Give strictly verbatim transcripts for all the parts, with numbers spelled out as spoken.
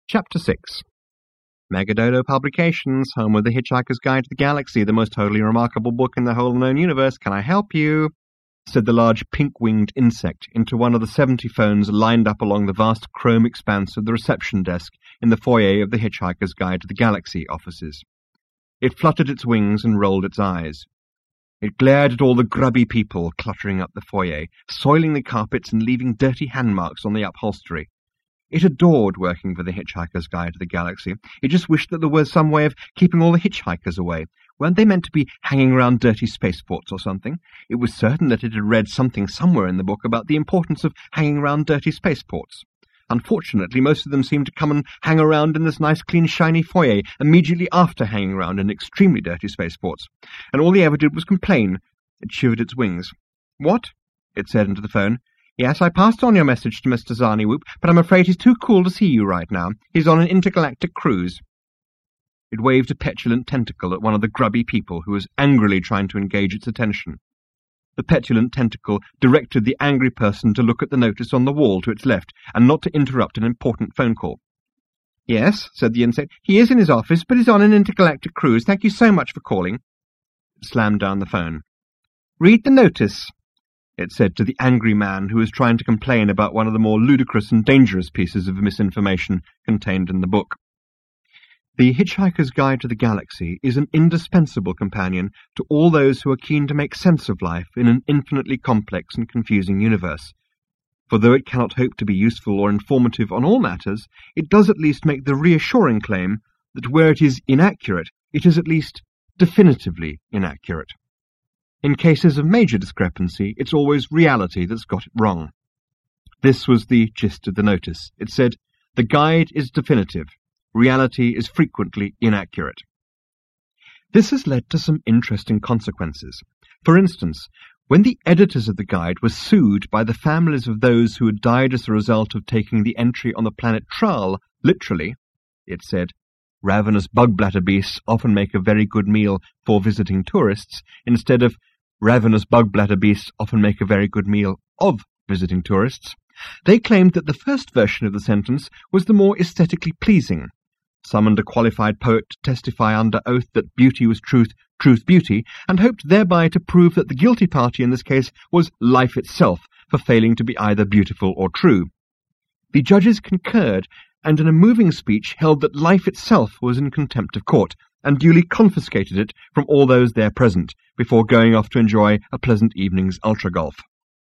Chapter six. Megadodo Publications, home of The Hitchhiker's Guide to the Galaxy, the most totally remarkable book in the whole known universe. Can I help you? Said the large pink-winged insect into one of the seventy phones lined up along the vast chrome expanse of the reception desk in the foyer of The Hitchhiker's Guide to the Galaxy offices. It fluttered its wings and rolled its eyes. It glared at all the grubby people cluttering up the foyer, soiling the carpets and leaving dirty hand marks on the upholstery. It adored working for The Hitchhiker's Guide to the Galaxy. It just wished that there was some way of keeping all the hitchhikers away. Weren't they meant to be hanging around dirty spaceports or something? It was certain that it had read something somewhere in the book about the importance of hanging around dirty spaceports. Unfortunately, most of them seemed to come and hang around in this nice, clean, shiny foyer immediately after hanging around in extremely dirty spaceports. And all they ever did was complain. It shivered its wings. "What?" it said into the phone. "Yes, I passed on your message to Mister Zarniwoop, but I'm afraid he's too cool to see you right now. He's on an intergalactic cruise." It waved a petulant tentacle at one of the grubby people who was angrily trying to engage its attention. The petulant tentacle directed the angry person to look at the notice on the wall to its left and not to interrupt an important phone call. "Yes," said the insect, "he is in his office, but he's on an intergalactic cruise. Thank you so much for calling." It slammed down the phone. "Read the notice," it said to the angry man who was trying to complain about one of the more ludicrous and dangerous pieces of misinformation contained in the book. The Hitchhiker's Guide to the Galaxy is an indispensable companion to all those who are keen to make sense of life in an infinitely complex and confusing universe. For though it cannot hope to be useful or informative on all matters, it does at least make the reassuring claim that where it is inaccurate, it is at least definitively inaccurate. In cases of major discrepancy, it's always reality that's got it wrong. This was the gist of the notice. It said, "The guide is definitive. Reality is frequently inaccurate." This has led to some interesting consequences. For instance, when the editors of the guide were sued by the families of those who had died as a result of taking the entry on the planet Tral literally, it said, "Ravenous bug-bladder beasts often make a very good meal for visiting tourists," instead of "Ravenous bug-bladder beasts often make a very good meal of visiting tourists." They claimed that the first version of the sentence was the more aesthetically pleasing, summoned a qualified poet to testify under oath that beauty was truth, truth beauty, and hoped thereby to prove that the guilty party in this case was life itself for failing to be either beautiful or true. The judges concurred, and in a moving speech held that life itself was in contempt of court, and duly confiscated it from all those there present, before going off to enjoy a pleasant evening's ultra-golf.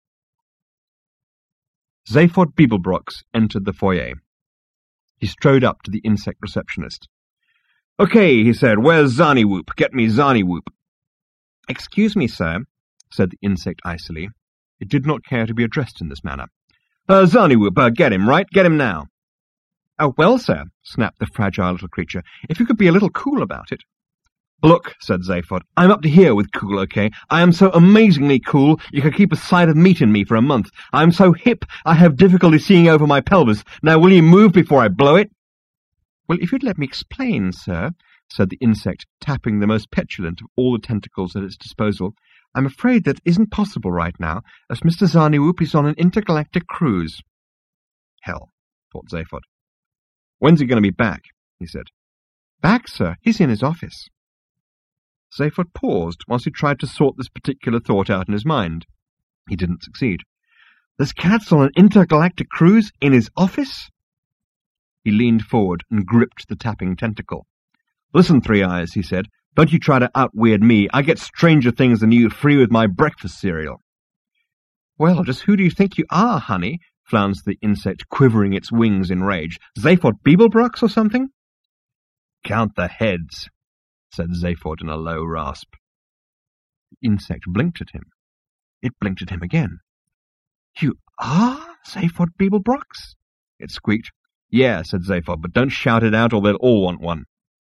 Zaphod Beeblebrox entered the foyer. He strode up to the insect receptionist. "Okay," he said, "where's Zarniwoop? Get me Zarniwoop." "Excuse me, sir," said the insect icily. It did not care to be addressed in this manner. Uh, Zarniwoop, uh, get him, right? Get him now." "Oh, well, sir," snapped the fragile little creature, "if you could be a little cool about it." "Look," said Zaphod, "I'm up to here with cool, okay? I am so amazingly cool, you could keep a side of meat in me for a month. I'm so hip, I have difficulty seeing over my pelvis. Now will you move before I blow it?" "Well, if you'd let me explain, sir," said the insect, tapping the most petulant of all the tentacles at its disposal, "I'm afraid that isn't possible right now, as Mister Zarniwoop is on an intergalactic cruise." Hell, thought Zaphod. "When's he going to be back?" he said. "Back, sir? He's in his office." Zaphod paused whilst he tried to sort this particular thought out in his mind. He didn't succeed. "This cat's on an intergalactic cruise in his office?" He leaned forward and gripped the tapping tentacle. "Listen, Three Eyes," he said, "don't you try to out-weird me. I get stranger things than you free with my breakfast cereal." "Well, just who do you think you are, honey?" flounced the insect, quivering its wings in rage. "Zaphod Beeblebrox or something?" "Count the heads," said Zaphod in a low rasp. The insect blinked at him. It blinked at him again. "You are Zaphod Beeblebrox?" it squeaked. "Yeah," said Zaphod, "but don't shout it out or they'll all want one."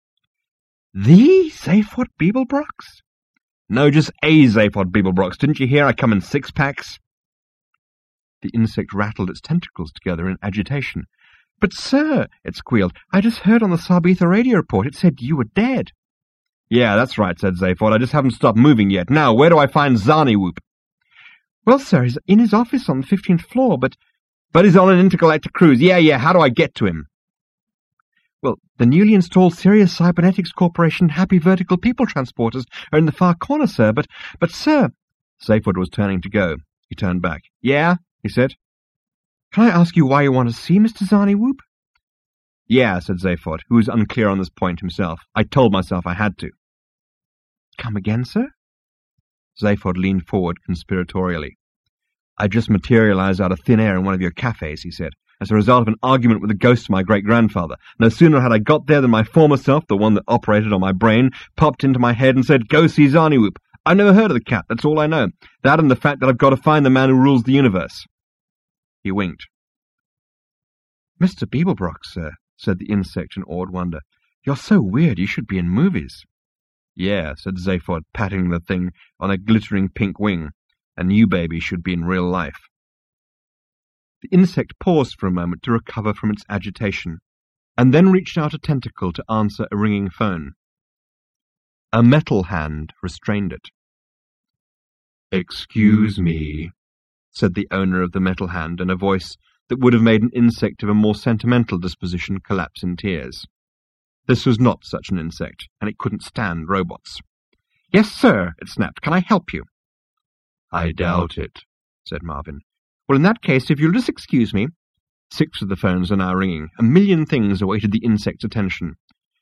"The Zaphod Beeblebrox?" "No, just a Zaphod Beeblebrox. Didn't you hear I come in six-packs?" The insect rattled its tentacles together in agitation. "But, sir," it squealed, "I just heard on the Sarbetha radio report it said you were dead." "Yeah, that's right," said Zaphod. "I just haven't stopped moving yet. Now, where do I find Zarniwoop?" "Well, sir, he's in his office on the fifteenth floor, but—" "But he's on an intergalactic cruise. Yeah, yeah, how do I get to him?" Well, the newly installed Sirius Cybernetics Corporation Happy Vertical People Transporters are in the far corner, sir, but, but, sir... Zaphod was turning to go. He turned back. Yeah, he said. Can I ask you why you want to see Mister Zarniwoop? Yeah, said Zaphod, who was unclear on this point himself. I told myself I had to. Come again, sir? Zaphod leaned forward conspiratorially. I just materialized out of thin air in one of your cafes, he said, as a result of an argument with the ghost of my great-grandfather. No sooner had I got there than my former self, the one that operated on my brain, popped into my head and said, Go see Zarniwoop. I've never heard of the cat, that's all I know. That and the fact that I've got to find the man who rules the universe. He winked. Mister Beeblebrox, sir, said the insect in awed wonder. You're so weird, you should be in movies. Yeah, said Zaphod, patting the thing on a glittering pink wing. A new baby should be in real life. The insect paused for a moment to recover from its agitation, and then reached out a tentacle to answer a ringing phone. A metal hand restrained it. Excuse me, said the owner of the metal hand in a voice that would have made an insect of a more sentimental disposition collapse in tears. This was not such an insect, and it couldn't stand robots. Yes, sir, it snapped. Can I help you? I doubt it, said Marvin. Well, in that case, if you'll just excuse me. Six of the phones are now ringing. A million things awaited the insect's attention.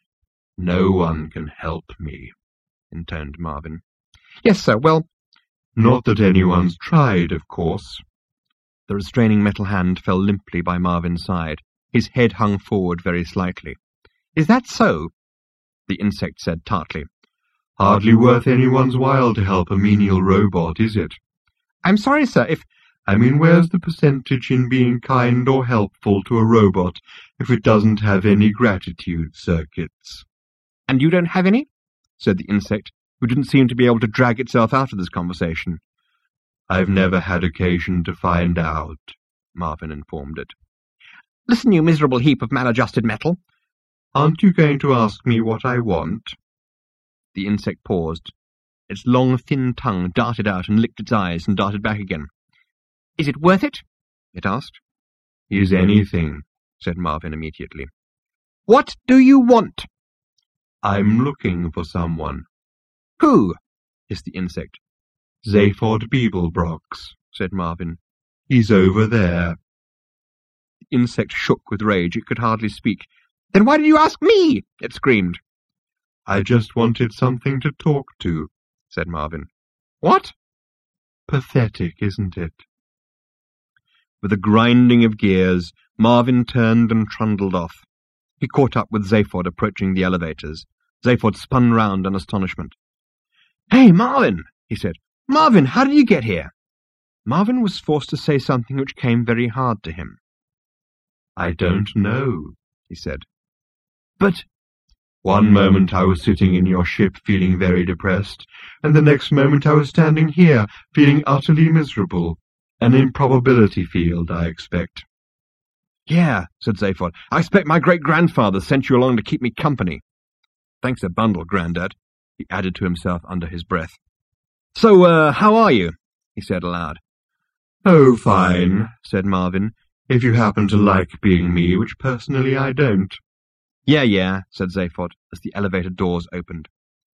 No one can help me, intoned Marvin. Yes, sir, well... Not that anyone's tried, of course. The restraining metal hand fell limply by Marvin's side. His head hung forward very slightly. Is that so? The insect said tartly. Hardly worth anyone's while to help a menial robot, is it? I'm sorry, sir, if... I mean, where's the percentage in being kind or helpful to a robot if it doesn't have any gratitude circuits? And you don't have any? Said the insect, who didn't seem to be able to drag itself out of this conversation. I've never had occasion to find out, Marvin informed it. Listen, you miserable heap of maladjusted metal. Aren't you going to ask me what I want? The insect paused. Its long, thin tongue darted out and licked its eyes and darted back again. Is it worth it? It asked. Is anything, said Marvin immediately. What do you want? I'm looking for someone. Who? Hissed the insect. Zaphod Beeblebrox, said Marvin. He's over there. The insect shook with rage. It could hardly speak. Then why did you ask me? It screamed. I just wanted something to talk to, said Marvin. What? Pathetic, isn't it? With a grinding of gears, Marvin turned and trundled off. He caught up with Zaphod approaching the elevators. Zaphod spun round in astonishment. Hey, Marvin, he said. Marvin, how did you get here? Marvin was forced to say something which came very hard to him. I don't know, he said. But... One moment I was sitting in your ship feeling very depressed, and the next moment I was standing here feeling utterly miserable. An improbability field, I expect. Yeah, said Zaphod. I expect my great-grandfather sent you along to keep me company. Thanks a bundle, Grandad, he added to himself under his breath. So, uh, how are you? He said aloud. Oh, fine, said Marvin, if you happen to like being me, which personally I don't. Yeah, yeah, said Zaphod, as the elevator doors opened.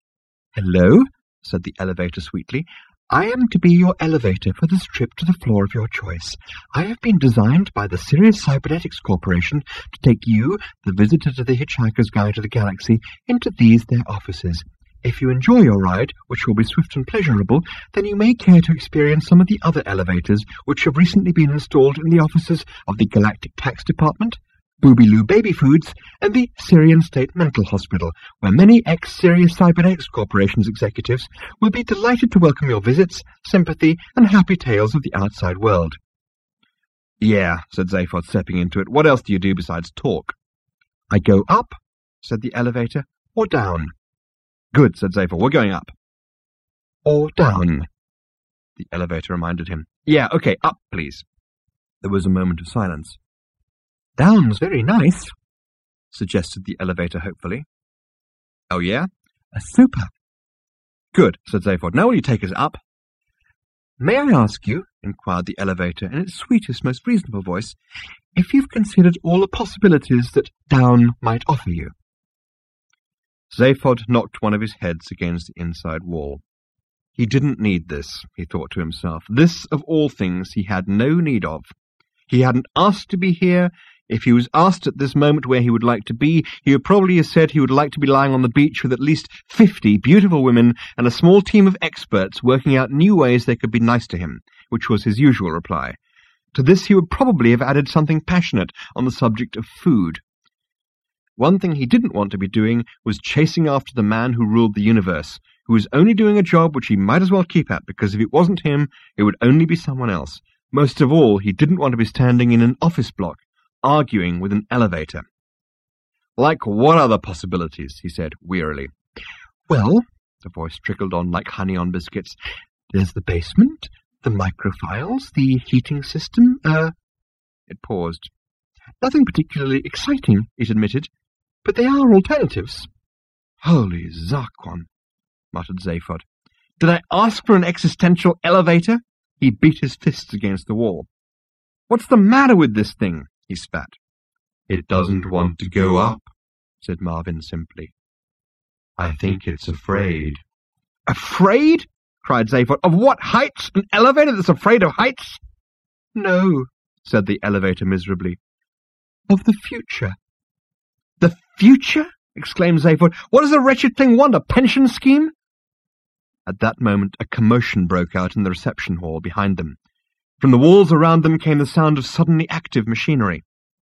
Hello, said the elevator sweetly. I am to be your elevator for this trip to the floor of your choice. I have been designed by the Sirius Cybernetics Corporation to take you, the visitor to the Hitchhiker's Guide to the Galaxy, into these their offices. If you enjoy your ride, which will be swift and pleasurable, then you may care to experience some of the other elevators which have recently been installed in the offices of the Galactic Tax Department, Booby-Loo Baby Foods, and the Syrian State Mental Hospital, where many ex-Sirius Cybernetics Corporation's executives will be delighted to welcome your visits, sympathy, and happy tales of the outside world. Yeah, said Zaphod, stepping into it. What else do you do besides talk? I go up, said the elevator, or down? Good, said Zaphod. We're going up. Or down, the elevator reminded him. Yeah, okay, up, please. There was a moment of silence. Down's very nice, suggested the elevator hopefully. Oh, yeah? A super. Good, said Zaphod. Now will you take us up? May I ask you, inquired the elevator in its sweetest, most reasonable voice, "if you've considered all the possibilities that down might offer you?" Zaphod knocked one of his heads against the inside wall. He didn't need this, he thought to himself. This, of all things, he had no need of. He hadn't asked to be here. If he was asked at this moment where he would like to be, he would probably have said he would like to be lying on the beach with at least fifty beautiful women and a small team of experts working out new ways they could be nice to him, which was his usual reply. To this he would probably have added something passionate on the subject of food. One thing he didn't want to be doing was chasing after the man who ruled the universe, who was only doing a job which he might as well keep at, because if it wasn't him, it would only be someone else. Most of all, he didn't want to be standing in an office block, arguing with an elevator. "Like what other possibilities?" he said wearily. "Well," the voice trickled on like honey on biscuits, "there's the basement, the microfiles, the heating system, uh... It paused. "Nothing particularly exciting," it admitted, "but they are alternatives." "Holy Zarquon," muttered Zaphod. "Did I ask for an existential elevator?" He beat his fists against the wall. "What's the matter with this thing?" he spat. "It doesn't want to go up," said Marvin simply. "I think it's afraid." "Afraid?" cried Zaphod. "Of what heights? An elevator that's afraid of heights?" "No," said the elevator miserably. "Of the future." "The future?" exclaimed Zaphod. "What does the wretched thing want, a pension scheme?" At that moment a commotion broke out in the reception hall behind them. From the walls around them came the sound of suddenly active machinery.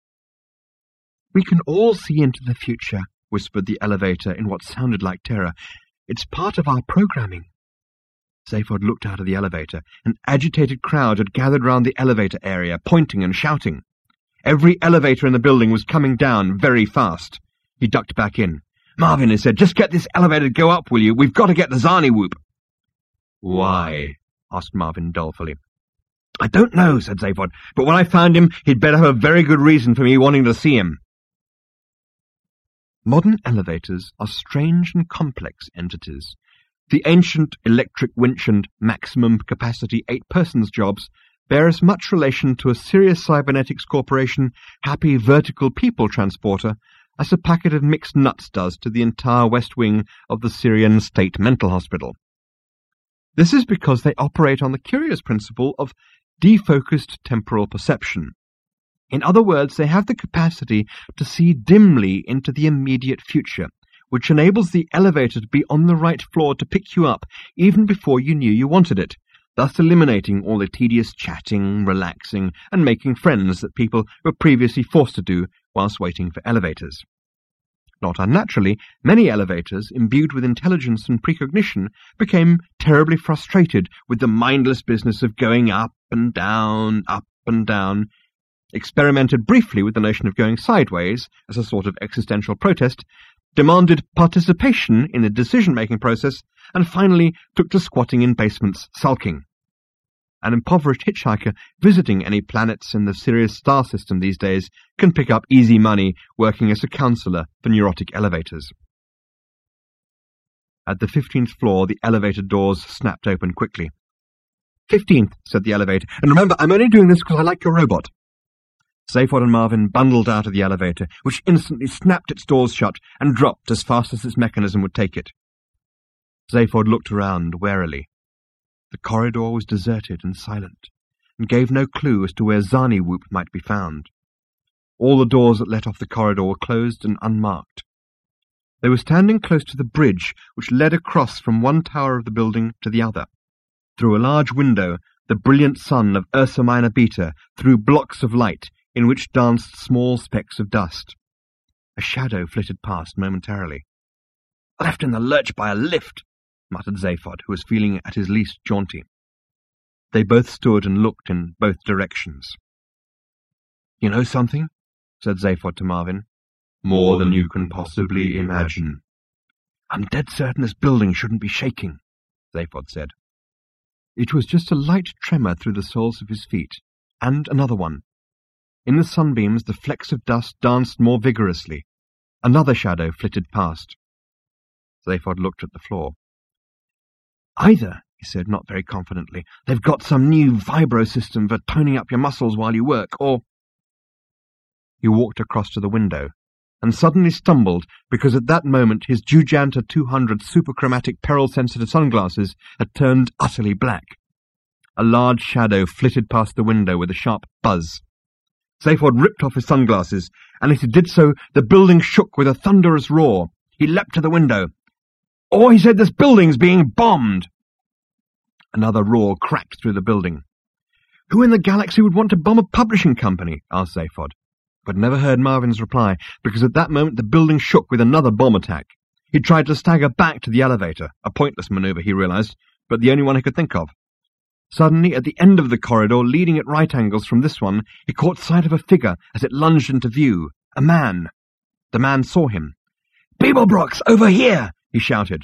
"We can all see into the future," whispered the elevator in what sounded like terror. "It's part of our programming." Zaphod looked out of the elevator. An agitated crowd had gathered round the elevator area, pointing and shouting. Every elevator in the building was coming down very fast. He ducked back in. "Marvin," he said, "just get this elevator to go up, will you? We've got to get the Zarniwoop." "Why?" asked Marvin dolefully. "I don't know," said Zaphod, "but when I found him, he'd better have a very good reason for me wanting to see him." Modern elevators are strange and complex entities. The ancient electric winch and maximum capacity eight-persons jobs bear as much relation to a Sirius Cybernetics Corporation happy vertical people transporter as a packet of mixed nuts does to the entire west wing of the Syrian State Mental Hospital. This is because they operate on the curious principle of defocused temporal perception. In other words, they have the capacity to see dimly into the immediate future, which enables the elevator to be on the right floor to pick you up even before you knew you wanted it, thus eliminating all the tedious chatting, relaxing, and making friends that people were previously forced to do whilst waiting for elevators. Not unnaturally, many elevators, imbued with intelligence and precognition, became terribly frustrated with the mindless business of going up and down, up and down, experimented briefly with the notion of going sideways as a sort of existential protest, demanded participation in the decision-making process, and finally took to squatting in basements, sulking. An impoverished hitchhiker visiting any planets in the Sirius star system these days can pick up easy money working as a counselor for neurotic elevators. At the fifteenth floor, the elevator doors snapped open quickly. "Fifteenth," said the elevator, "and remember, I'm only doing this because I like your robot." Zaphod and Marvin bundled out of the elevator, which instantly snapped its doors shut and dropped as fast as its mechanism would take it. Zaphod looked around warily. The corridor was deserted and silent, and gave no clue as to where Zarniwoop might be found. All the doors that let off the corridor were closed and unmarked. They were standing close to the bridge which led across from one tower of the building to the other. Through a large window, the brilliant sun of Ursa Minor Beta threw blocks of light in which danced small specks of dust. A shadow flitted past momentarily. "Left in the lurch by a lift," muttered Zaphod, who was feeling at his least jaunty. They both stood and looked in both directions. "You know something?" said Zaphod to Marvin. "More than you can possibly imagine." "I'm dead certain this building shouldn't be shaking," Zaphod said. It was just a light tremor through the soles of his feet, and another one. In the sunbeams the flecks of dust danced more vigorously. Another shadow flitted past. Zaphod looked at the floor. "Either he said, not very confidently. They've got some new vibro system for toning up your muscles while you work, or... He walked across to the window, and suddenly stumbled because at that moment his Jujanta two hundred superchromatic peril-sensitive sunglasses had turned utterly black. A large shadow flitted past the window with a sharp buzz. Zaphod ripped off his sunglasses, and as he did so, the building shook with a thunderous roar. He leapt to the window. "Oh," he said, "this building's being bombed!" Another roar cracked through the building. "Who in the galaxy would want to bomb a publishing company?" asked Zaphod, but never heard Marvin's reply, because at that moment the building shook with another bomb attack. He tried to stagger back to the elevator, a pointless maneuver, he realized, but the only one he could think of. Suddenly, at the end of the corridor, leading at right angles from this one, he caught sight of a figure as it lunged into view. A man. The man saw him. "Beeblebrox, over here!" he shouted.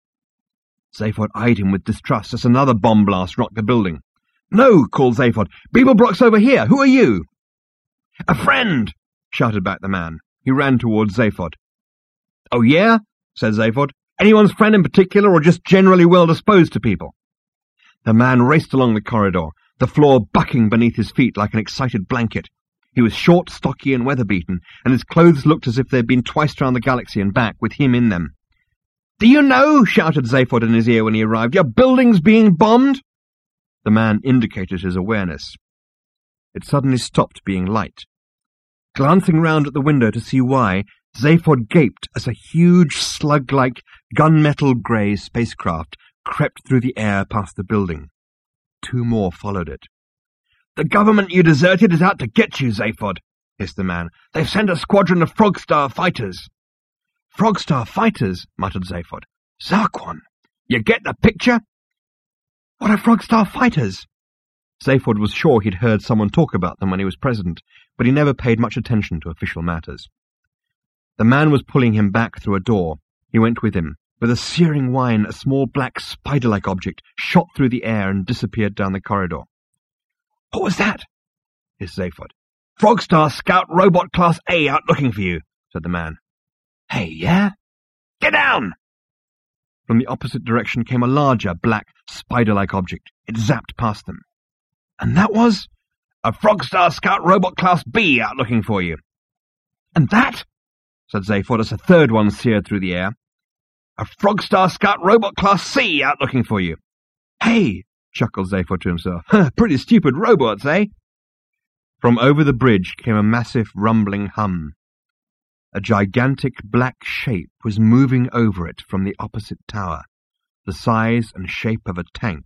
Zaphod eyed him with distrust as another bomb blast rocked the building. "No," called Zaphod. "Beeblebrox over here! Who are you?" "A friend!" shouted back the man. He ran towards Zaphod. "Oh, yeah?" said Zaphod. "Anyone's friend in particular, or just generally well-disposed to people?" The man raced along the corridor, the floor bucking beneath his feet like an excited blanket. He was short, stocky, and weather-beaten, and his clothes looked as if they'd been twice round the galaxy and back, with him in them. "Do you know," shouted Zaphod in his ear when he arrived, "your building's being bombed?" The man indicated his awareness. It suddenly stopped being light. Glancing round at the window to see why, Zaphod gaped as a huge, slug-like, gunmetal-grey spacecraft crept through the air past the building. Two more followed it. "The government you deserted is out to get you, Zaphod," hissed the man. "They've sent a squadron of Frogstar fighters." "Frogstar fighters?" muttered Zaphod. "Zarquon! You get the picture?" "What are Frogstar fighters?" Zaphod was sure he'd heard someone talk about them when he was president, but he never paid much attention to official matters. The man was pulling him back through a door. He went with him. With a searing whine, a small black spider-like object shot through the air and disappeared down the corridor. "What was that?" hissed Zaphod. "Frogstar Scout Robot Class A out looking for you," said the man. "Hey, yeah? Get down!" From the opposite direction came a larger, black, spider-like object. It zapped past them. "And that was?" "A Frogstar Scout Robot Class B out looking for you." "And that?" said Zaphod as a third one seared through the air. "A Frogstar Scout Robot Class C out looking for you." "Hey," chuckled Zaphod to himself. "Huh, pretty stupid robots, eh?" From over the bridge came a massive rumbling hum. A gigantic black shape was moving over it from the opposite tower, the size and shape of a tank.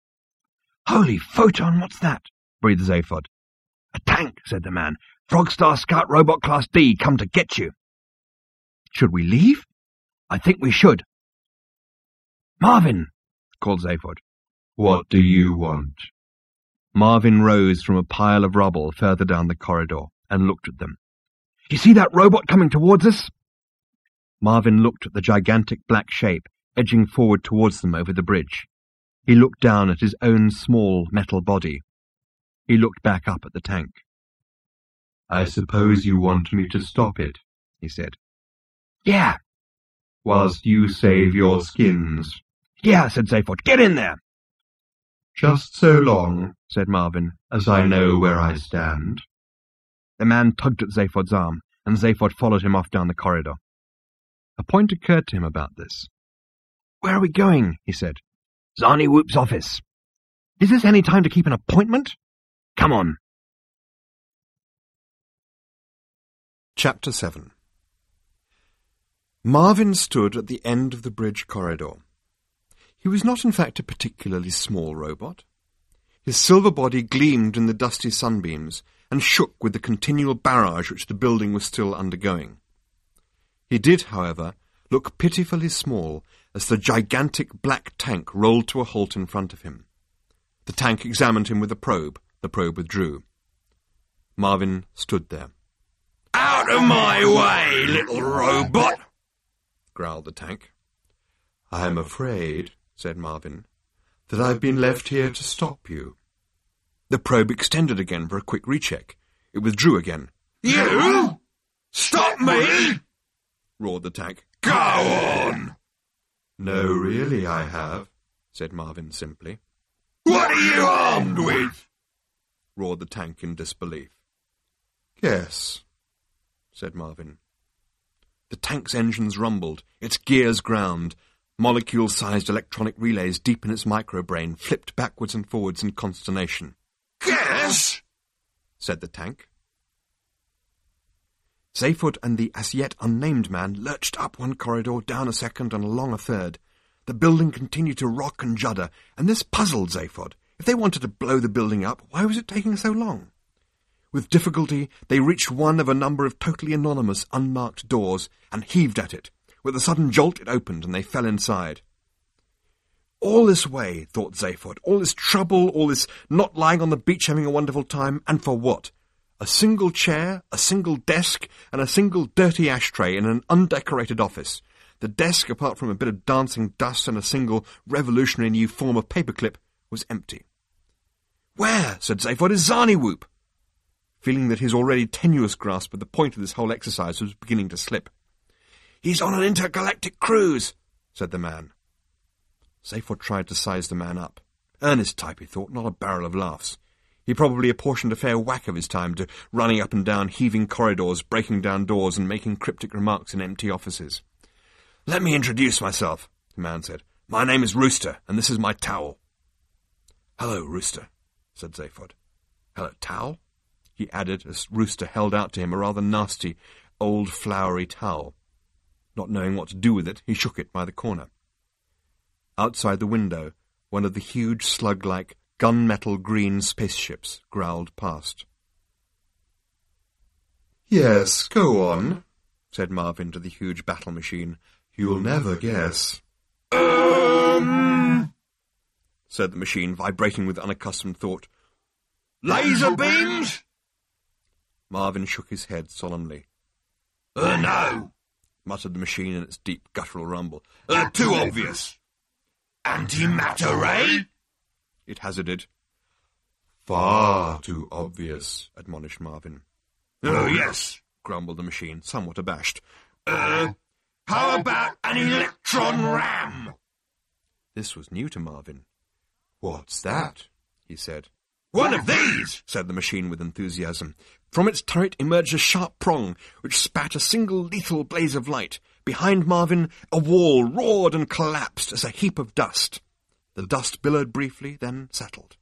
"Holy photon, what's that?" breathed Zaphod. "A tank," said the man. "Frogstar Scout Robot Class D, come to get you." "Should we leave?" "I think we should." "Marvin," called Zaphod. "What do you want?" Marvin rose from a pile of rubble further down the corridor and looked at them. "You see that robot coming towards us?" Marvin looked at the gigantic black shape edging forward towards them over the bridge. He looked down at his own small metal body. He looked back up at the tank. "I suppose you want me to stop it," he said. "Yeah." "Whilst you save your skins." "Yeah," said Zaphod. "Get in there." "Just so long," said Marvin, "as I know where I stand." The man tugged at Zaphod's arm, and Zaphod followed him off down the corridor. A point occurred to him about this. "Where are we going?" he said. "Zarni Whoop's office." "Is this any time to keep an appointment?" "Come on." Chapter seven. Marvin stood at the end of the bridge corridor. He was not in fact a particularly small robot. His silver body gleamed in the dusty sunbeams and shook with the continual barrage which the building was still undergoing. He did, however, look pitifully small as the gigantic black tank rolled to a halt in front of him. The tank examined him with a probe. The probe withdrew. Marvin stood there. "Out of my way, little robot!" growled the tank. "I'm afraid," said Marvin, "that I've been left here to stop you." The probe extended again for a quick recheck. It withdrew again. "You? Stop me?" roared the tank. "Go on!" "No, really I have," said Marvin simply. What are you armed with? Roared the tank in disbelief. Guess, said Marvin. The tank's engines rumbled, its gears ground. Molecule-sized electronic relays deep in its microbrain flipped backwards and forwards in consternation. Guess, said the tank. Zaphod and the as-yet unnamed man lurched up one corridor, down a second, and along a third. The building continued to rock and judder, and this puzzled Zaphod. If they wanted to blow the building up, why was it taking so long? With difficulty, they reached one of a number of totally anonymous, unmarked doors, and heaved at it. With a sudden jolt, it opened, and they fell inside. All this way, thought Zaphod, all this trouble, all this not lying on the beach having a wonderful time, and for what? A single chair, a single desk, and a single dirty ashtray in an undecorated office. The desk, apart from a bit of dancing dust and a single revolutionary new form of paperclip, was empty. Where, said Zaphod, is Zarniwoop? Feeling that his already tenuous grasp of the point of this whole exercise was beginning to slip. He's on an intergalactic cruise, said the man. Zaphod tried to size the man up. Earnest type, he thought, not a barrel of laughs. He probably apportioned a fair whack of his time to running up and down heaving corridors, breaking down doors, and making cryptic remarks in empty offices. Let me introduce myself, the man said. My name is Rooster, and this is my towel. Hello, Rooster, said Zaphod. Hello, towel? He added, as Rooster held out to him a rather nasty, old, flowery towel. Not knowing what to do with it, he shook it by the corner. Outside the window, one of the huge, slug-like, gunmetal green spaceships growled past. Yes, go on, said Marvin to the huge battle machine. You'll never guess. Um, said the machine, vibrating with unaccustomed thought. Laser beams? Marvin shook his head solemnly. Uh, no, muttered the machine in its deep guttural rumble. Uh, too obvious. Antimatter ray? It hazarded. Far too obvious, admonished Marvin. Oh, yes, grumbled the machine, somewhat abashed. Uh, how about an electron ram? This was new to Marvin. What's that? He said. One of these, said the machine with enthusiasm. From its turret emerged a sharp prong, which spat a single lethal blaze of light. Behind Marvin, a wall roared and collapsed as a heap of dust. The dust billowed briefly, then settled.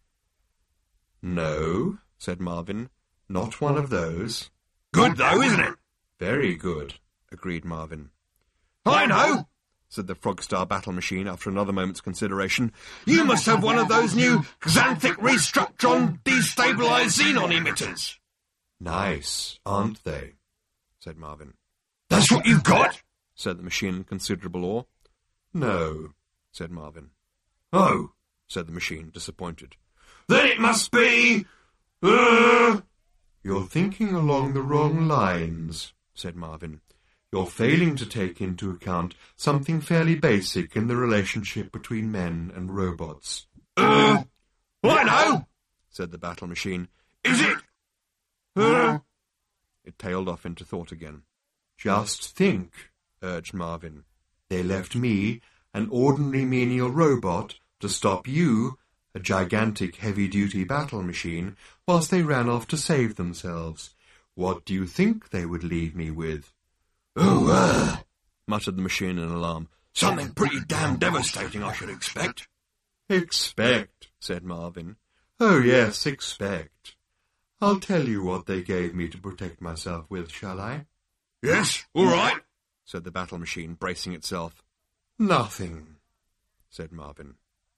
No, said Marvin, not one of those. Good, though, isn't it? Very good, agreed Marvin. I know, said the Frogstar battle machine after another moment's consideration. You must have one of those new xanthic restructron destabilized xenon emitters. Nice, aren't they? said Marvin. That's what you've got? said the machine in considerable awe. No, said Marvin. Oh, said the machine, disappointed. Then it must be... Uh... You're thinking along the wrong lines, said Marvin. You're failing to take into account something fairly basic in the relationship between men and robots. Uh, I know, said the battle machine. Is it? Uh... It tailed off into thought again. Just think, urged Marvin. They left me, an ordinary menial robot, to stop you, a gigantic heavy-duty battle machine, whilst they ran off to save themselves. What do you think they would leave me with? Oh, uh, muttered the machine in alarm. Something pretty damn devastating, I should expect. Expect, said Marvin. Oh, yes, expect. I'll tell you what they gave me to protect myself with, shall I? Yes, all right, said the battle machine, bracing itself. Nothing, said Marvin.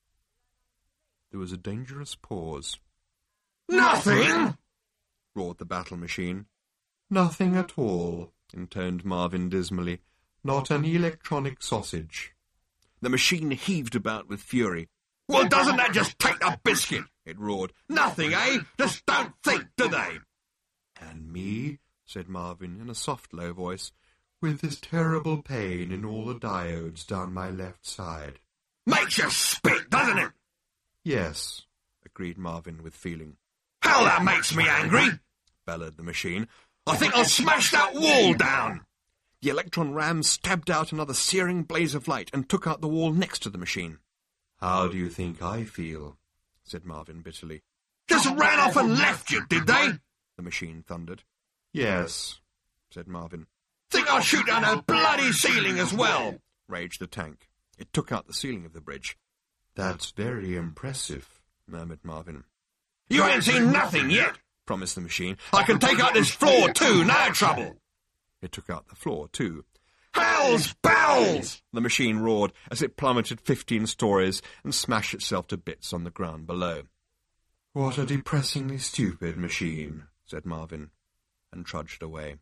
There was a dangerous pause. Nothing? roared the battle machine. Nothing at all, intoned Marvin dismally. Not an electronic sausage. The machine heaved about with fury. Well, doesn't that just take a biscuit? It roared. Nothing, eh? Just don't think, do they? And me, said Marvin in a soft, low voice, with this terrible pain in all the diodes down my left side. Makes you spit, doesn't it? Yes, agreed Marvin with feeling. Hell, that makes me angry, bellowed the machine. I think I'll smash that wall down. The electron ram stabbed out another searing blaze of light and took out the wall next to the machine. How do you think I feel? Said Marvin bitterly. Just ran off and left you, did they? The machine thundered. Yes, said Marvin. Think I'll shoot down the bloody ceiling as well? Raged the tank. It took out the ceiling of the bridge. That's very impressive, murmured Marvin. You ain't seen nothing yet, promised the machine. I can take out this floor too, no trouble. It took out the floor too. Hell's bells! The machine roared as it plummeted fifteen stories and smashed itself to bits on the ground below. What a depressingly stupid machine, said Marvin, and trudged away.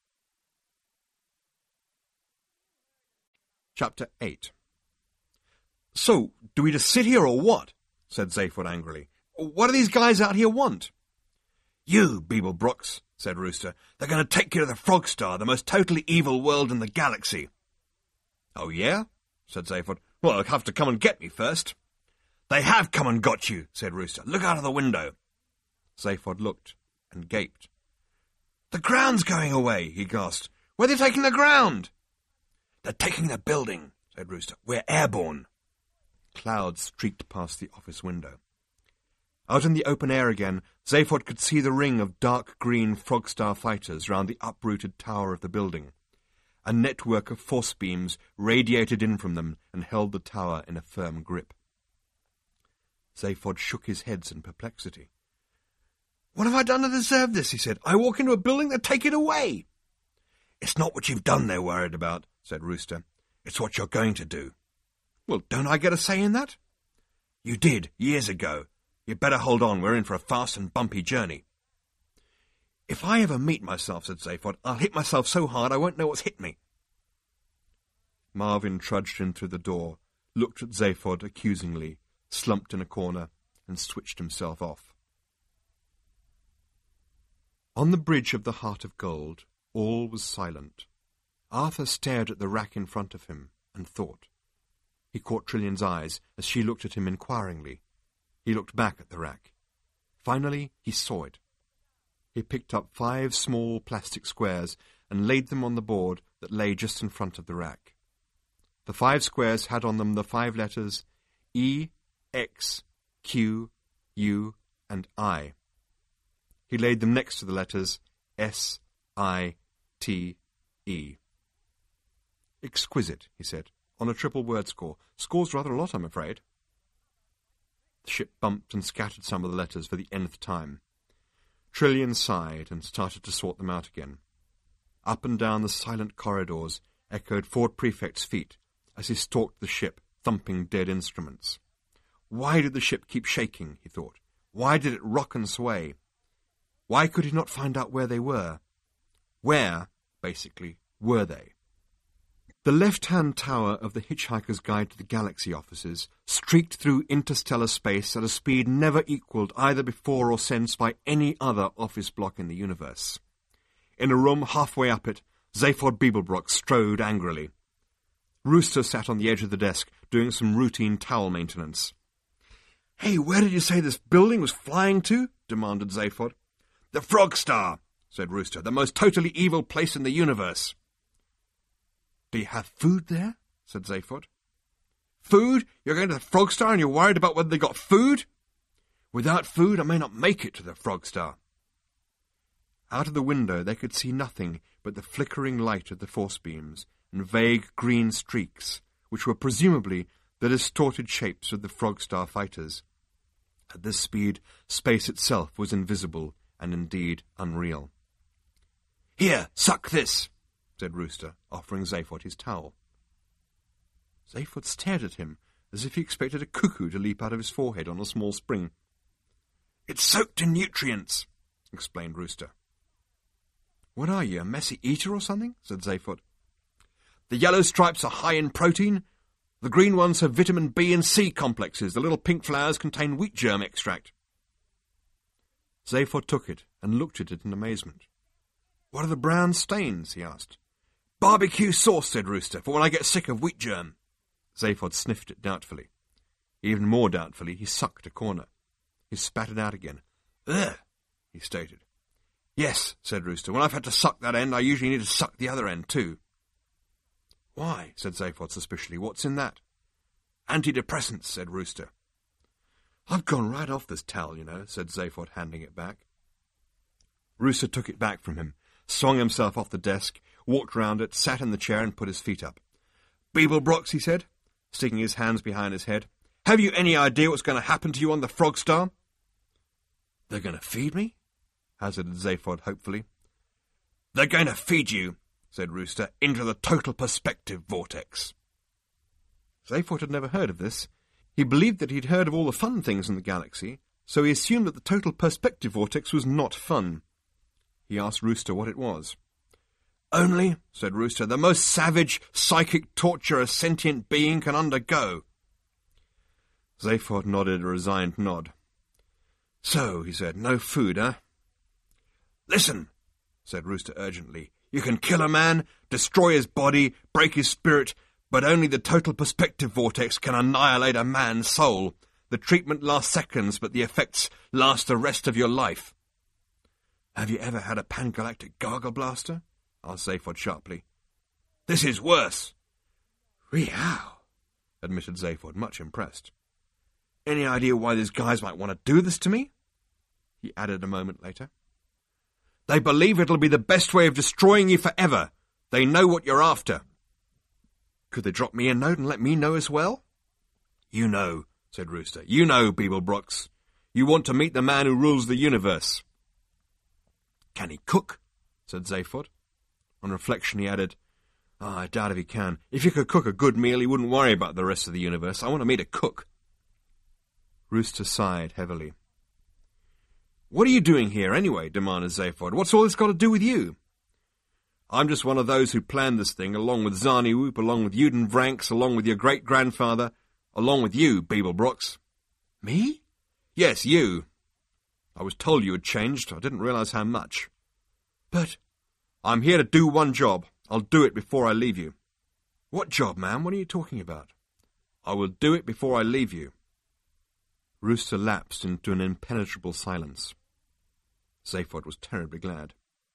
Chapter eight. So, do we just sit here or what? Said Zaphod angrily. What do these guys out here want? You, Beeblebrox, said Rooster. They're going to take you to the Frogstar, the most totally evil world in the galaxy. Oh, yeah? Said Zaphod. Well, they'll have to come and get me first. They have come and got you, said Rooster. Look out of the window. Zaphod looked and gaped. The ground's going away, he gasped. Where are they taking the ground? They're taking the building, said Rooster. We're airborne. Clouds streaked past the office window. Out in the open air again, Zaphod could see the ring of dark green Frogstar fighters round the uprooted tower of the building. A network of force beams radiated in from them and held the tower in a firm grip. Zaphod shook his head in perplexity. What have I done to deserve this? He said. I walk into a building, they take it away. It's not what you've done they're worried about, said Rooster. It's what you're going to do. Well, don't I get a say in that? You did, years ago. You'd better hold on, we're in for a fast and bumpy journey. If I ever meet myself, said Zaphod, I'll hit myself so hard I won't know what's hit me. Marvin trudged in through the door, looked at Zaphod accusingly, slumped in a corner, and switched himself off. On the bridge of the Heart of Gold, all was silent. Arthur stared at the rack in front of him and thought. He caught Trillion's eyes as she looked at him inquiringly. He looked back at the rack. Finally, he saw it. He picked up five small plastic squares and laid them on the board that lay just in front of the rack. The five squares had on them the five letters E, X, Q, U, and I. He laid them next to the letters S, I, T, E. Exquisite, he said, on a triple word score. Scores rather a lot, I'm afraid. The ship bumped and scattered some of the letters for the nth time. Trillion sighed and started to sort them out again. Up and down the silent corridors echoed Fort Prefect's feet as he stalked the ship, thumping dead instruments. Why did the ship keep shaking, he thought. Why did it rock and sway? Why could he not find out where they were? Where, basically, were they? The left-hand tower of the Hitchhiker's Guide to the Galaxy offices streaked through interstellar space at a speed never equalled either before or since by any other office block in the universe. In a room halfway up it, Zaphod Beeblebrox strode angrily. Rooster sat on the edge of the desk, doing some routine towel maintenance. "Hey, where did you say this building was flying to?" demanded Zaphod. "The Frogstar," said Rooster, "the most totally evil place in the universe." "Do you have food there?" said Zaphod. "Food? You're going to the Frogstar and you're worried about whether they got food?" "Without food I may not make it to the Frogstar." Out of the window they could see nothing but the flickering light of the force beams and vague green streaks, which were presumably the distorted shapes of the Frogstar fighters. At this speed, space itself was invisible and indeed unreal. "Here, suck this," said Rooster, offering Zaphod his towel. Zaphod stared at him as if he expected a cuckoo to leap out of his forehead on a small spring. "It's soaked in nutrients," explained Rooster. "What are you, a messy eater or something?" said Zaphod. "The yellow stripes are high in protein. The green ones have vitamin B and C complexes. The little pink flowers contain wheat germ extract." Zaphod took it and looked at it in amazement. "What are the brown stains?" he asked. "Barbecue sauce," said Rooster, "for when I get sick of wheat germ." Zaphod sniffed it doubtfully. Even more doubtfully, he sucked a corner. He spat it out again. "Ugh," he stated. "Yes," said Rooster, "when I've had to suck that end, I usually need to suck the other end too." "Why?" said Zaphod suspiciously. "What's in that?" Antidepressants, said Rooster. I've gone right off this towel, you know, said Zaphod, handing it back. Rooster took it back from him, swung himself off the desk, walked round it, sat in the chair and put his feet up. Beeblebrox, he said, sticking his hands behind his head, have you any idea what's going to happen to you on the Frogstar? They're going to feed me? Hazarded Zaphod hopefully. They're going to feed you, said Rooster, into the total perspective vortex. Zaphod had never heard of this. He believed that he'd heard of all the fun things in the galaxy, so he assumed that the total perspective vortex was not fun. He asked Rooster what it was. Only, said Rooster, the most savage psychic torture a sentient being can undergo. Zaphod nodded a resigned nod. So, he said, no food, eh? Listen, said Rooster urgently. You can kill a man, destroy his body, break his spirit, but only the total perspective vortex can annihilate a man's soul. The treatment lasts seconds, but the effects last the rest of your life. Have you ever had a pan-galactic gargle blaster? Asked Zaphod sharply. This is worse. Reow, admitted Zaphod, much impressed. Any idea why these guys might want to do this to me? He added a moment later. They believe it'll be the best way of destroying you forever. They know what you're after. Could they drop me a note and let me know as well? You know, said Rooster. You know, Beeblebrox. You want to meet the man who rules the universe. Can he cook? Said Zaphod. On reflection he added, oh, I doubt if he can. If he could cook a good meal, he wouldn't worry about the rest of the universe. I want to meet a cook. Rooster sighed heavily. What are you doing here, anyway? Demanded Zaphod. What's all this got to do with you? I'm just one of those who planned this thing, along with Zarniwoop, along with Uden Vranks, along with your great-grandfather, along with you, Beeblebrox. Me? Yes, you. I was told you had changed. I didn't realize how much. But I'm here to do one job. I'll do it before I leave you. What job, ma'am? What are you talking about? I will do it before I leave you. Rooster lapsed into an impenetrable silence. Zaphod was terribly glad.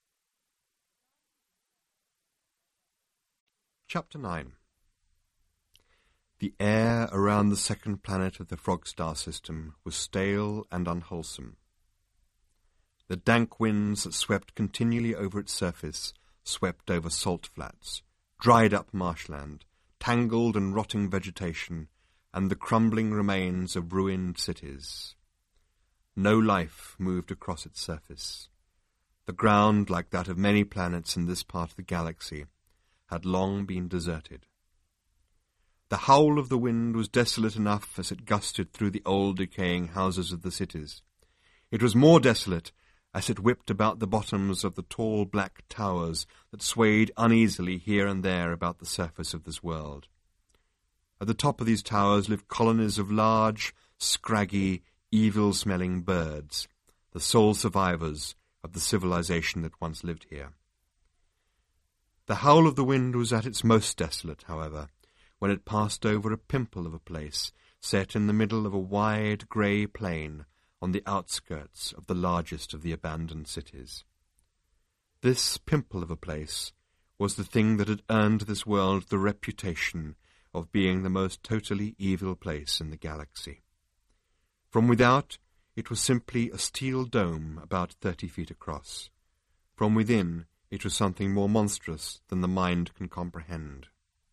Chapter nine. The air around the second planet of the Frogstar system was stale and unwholesome. The dank winds that swept continually over its surface swept over salt flats, dried-up marshland, tangled and rotting vegetation, and the crumbling remains of ruined cities. No life moved across its surface. The ground, like that of many planets in this part of the galaxy, had long been deserted. The howl of the wind was desolate enough as it gusted through the old decaying houses of the cities. It was more desolate as it whipped about the bottoms of the tall black towers that swayed uneasily here and there about the surface of this world. At the top of these towers lived colonies of large, scraggy, evil-smelling birds, the sole survivors of the civilization that once lived here. The howl of the wind was at its most desolate, however, when it passed over a pimple of a place set in the middle of a wide grey plain on the outskirts of the largest of the abandoned cities. This pimple of a place was the thing that had earned this world the reputation of being the most totally evil place in the galaxy. From without, it was simply a steel dome about thirty feet across. From within, it was something more monstrous than the mind can comprehend.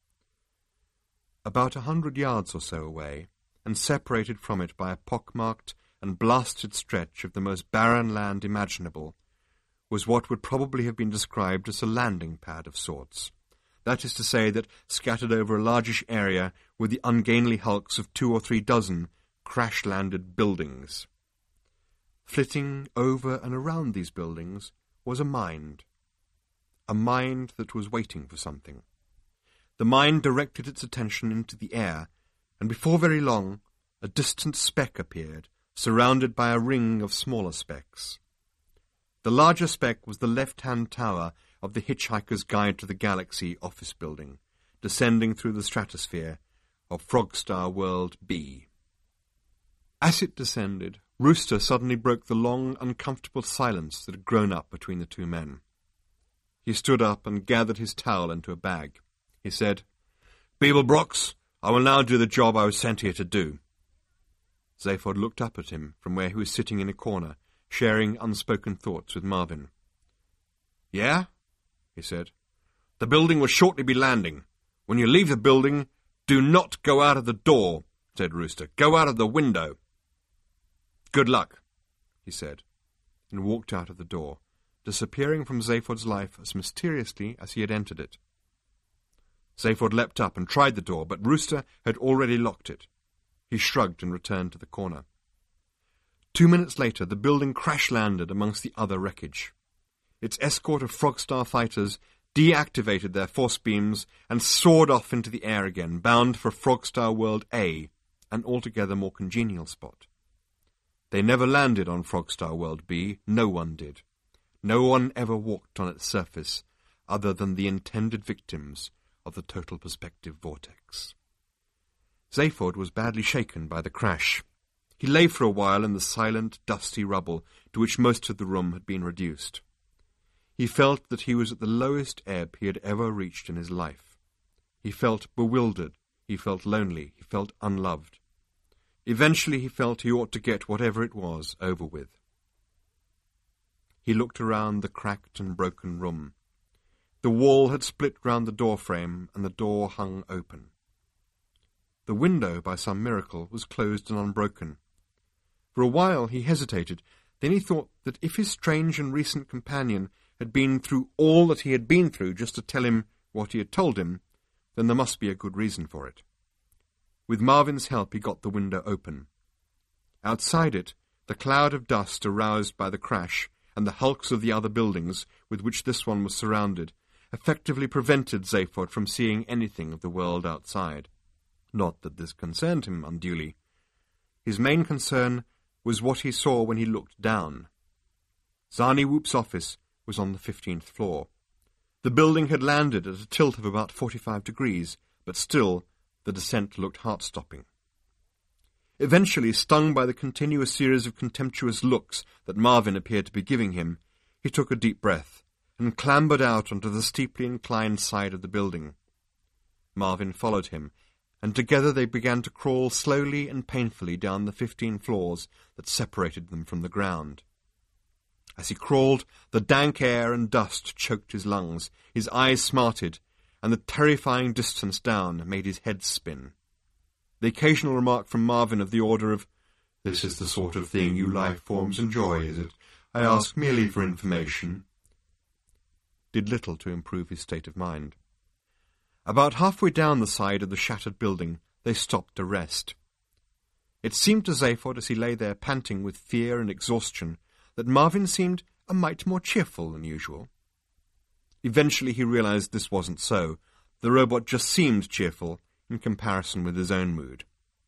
About a hundred yards or so away, and separated from it by a pockmarked and blasted stretch of the most barren land imaginable, was what would probably have been described as a landing pad of sorts. That is to say that scattered over a largish area were the ungainly hulks of two or three dozen crash-landed buildings. Flitting over and around these buildings was a mind, a mind that was waiting for something. The mind directed its attention into the air, and before very long a distant speck appeared, surrounded by a ring of smaller specks. The larger speck was the left-hand tower of the Hitchhiker's Guide to the Galaxy office building, descending through the stratosphere of Frogstar World B. As it descended, Rooster suddenly broke the long, uncomfortable silence that had grown up between the two men. He stood up and gathered his towel into a bag. He said, Beeblebrox, I will now do the job I was sent here to do. Zaphod looked up at him from where he was sitting in a corner, sharing unspoken thoughts with Marvin. Yeah? He said. The building will shortly be landing. When you leave the building, do not go out of the door, said Rooster. Go out of the window. Good luck, he said, and walked out of the door, disappearing from Zaphod's life as mysteriously as he had entered it. Zaphod leapt up and tried the door, but Rooster had already locked it. He shrugged and returned to the corner. Two minutes later, the building crash-landed amongst the other wreckage. Its escort of Frogstar fighters deactivated their force beams and soared off into the air again, bound for Frogstar World A, an altogether more congenial spot. They never landed on Frogstar World B. No one did. No one ever walked on its surface, other than the intended victims of the total perspective vortex. Zaphod was badly shaken by the crash. He lay for a while in the silent, dusty rubble to which most of the room had been reduced. He felt that he was at the lowest ebb he had ever reached in his life. He felt bewildered, he felt lonely, he felt unloved. Eventually he felt he ought to get whatever it was over with. He looked around the cracked and broken room. The wall had split round the door frame, and the door hung open. The window, by some miracle, was closed and unbroken. For a while he hesitated. Then he thought that if his strange and recent companion had been through all that he had been through just to tell him what he had told him, then there must be a good reason for it. With Marvin's help he got the window open. Outside it, the cloud of dust aroused by the crash and the hulks of the other buildings with which this one was surrounded effectively prevented Zaphod from seeing anything of the world outside. Not that this concerned him unduly. His main concern was what he saw when he looked down. Zani Whoop's office was on the fifteenth floor. The building had landed at a tilt of about forty-five degrees, but still the descent looked heart-stopping. Eventually, stung by the continuous series of contemptuous looks that Marvin appeared to be giving him, he took a deep breath and clambered out onto the steeply inclined side of the building. Marvin followed him, and together they began to crawl slowly and painfully down the fifteen floors that separated them from the ground. As he crawled, the dank air and dust choked his lungs, his eyes smarted, and the terrifying distance down made his head spin. The occasional remark from Marvin of the order of, "This is the sort of thing you life forms enjoy, is it? I ask merely for information," did little to improve his state of mind. About halfway down the side of the shattered building, they stopped to rest. It seemed to Zaphod, as he lay there panting with fear and exhaustion, that Marvin seemed a mite more cheerful than usual. Eventually he realized this wasn't so. The robot just seemed cheerful in comparison with his own mood.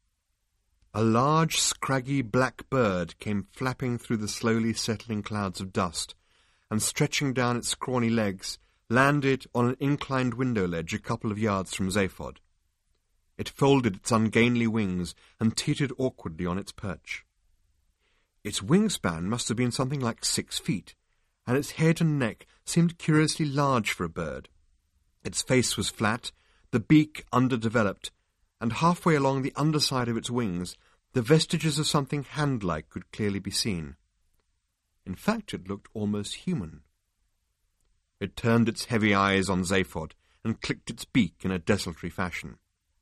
A large, scraggy black bird came flapping through the slowly settling clouds of dust, and stretching down its scrawny legs, landed on an inclined window ledge a couple of yards from Zaphod. It folded its ungainly wings and teetered awkwardly on its perch. Its wingspan must have been something like six feet, and its head and neck seemed curiously large for a bird. Its face was flat, the beak underdeveloped, and halfway along the underside of its wings, the vestiges of something hand-like could clearly be seen. In fact, it looked almost human. It turned its heavy eyes on Zaphod and clicked its beak in a desultory fashion.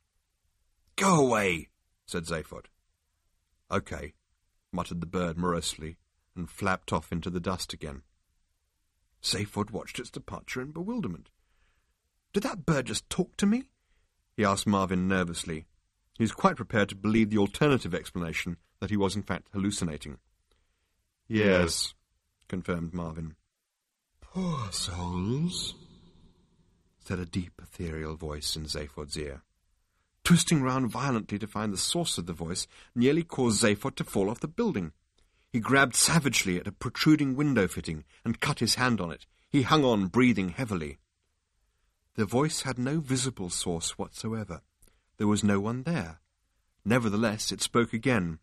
"Go away," said Zaphod. "Okay," muttered the bird morosely, and flapped off into the dust again. Zaphod watched its departure in bewilderment. "Did that bird just talk to me?" he asked Marvin nervously. He was quite prepared to believe the alternative explanation, that he was in fact hallucinating. "Yes," confirmed Marvin. "Poor souls," said a deep, ethereal voice in Zaphod's ear. Twisting round violently to find the source of the voice nearly caused Zaphod to fall off the building. He grabbed savagely at a protruding window fitting and cut his hand on it. He hung on, breathing heavily. The voice had no visible source whatsoever. There was no one there. Nevertheless, it spoke again.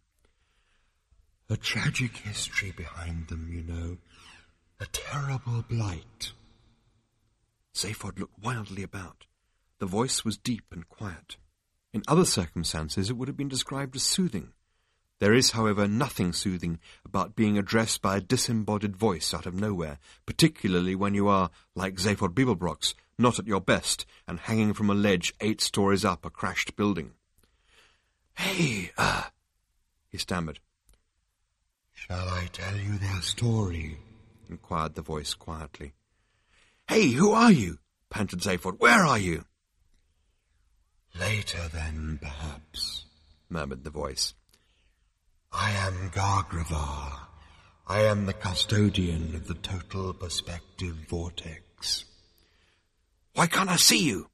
"A tragic history behind them, you know. A terrible blight." Zaphod looked wildly about. The voice was deep and quiet. In other circumstances it would have been described as soothing. There is, however, nothing soothing about being addressed by a disembodied voice out of nowhere, particularly when you are, like Zaphod Beeblebrox, not at your best and hanging from a ledge eight stories up a crashed building. "Hey, uh," he stammered. "Shall I tell you their story?" inquired the voice quietly. "Hey, who are you?" panted Zaphod. "Where are you?" "Later then, perhaps," murmured the voice. "I am Gargravar. I am the custodian of the total perspective vortex." "Why can't I see you?"